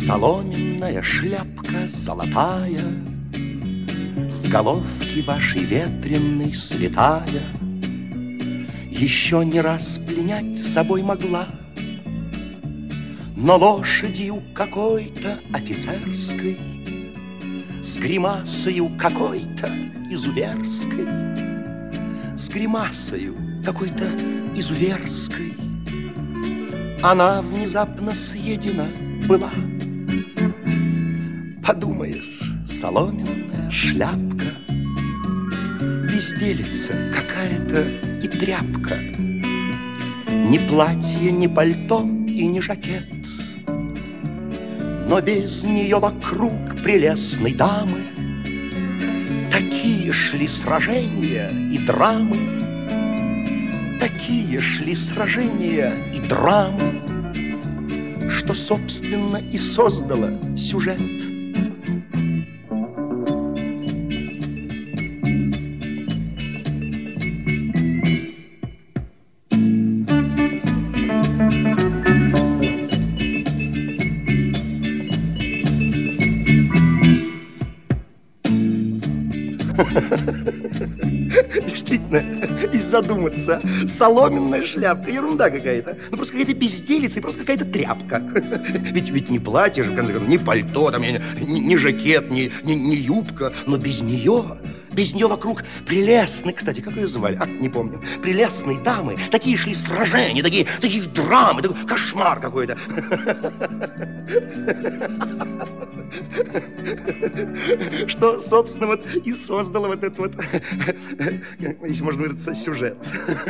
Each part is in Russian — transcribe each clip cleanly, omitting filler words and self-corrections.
Соломенная шляпка золотая, с головки вашей ветреной слетая, еще не раз пленять собой могла, но лошадью какой-то офицерской, с гримасою какой-то изуверской, с гримасою какой-то изуверской, она внезапно съедена была. Подумаешь, соломенная шляпка, безделица какая-то и тряпка, ни платье, ни пальто и ни жакет, но без нее вокруг прелестной дамы такие шли сражения и драмы, такие шли сражения и драмы, что, собственно, и создало сюжет. Действительно, и задуматься, соломенная шляпка, ерунда какая-то. Ну, просто какая-то безделица и просто какая-то тряпка. Ведь не платье же, в конце концов, не пальто, там, не жакет, не юбка, но без нее вокруг прелестные, кстати, как ее звали? Не помню. Прелестные дамы, такие шли сражения, такие драмы, такой кошмар какой-то. Что, собственно, вот и создало вот этот вот, если можно выразиться, сюжет.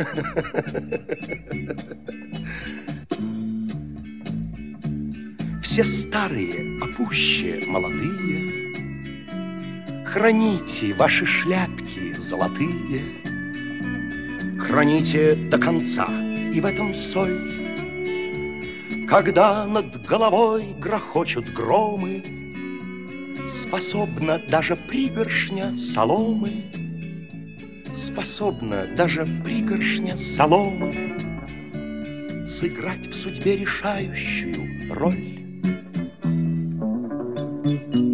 Все старые, а пуще молодые, храните ваши шляпки золотые, храните до конца, и в этом соль. Когда над головой грохочут громы, способна даже пригоршня соломы, способна даже пригоршня соломы сыграть в судьбе решающую роль.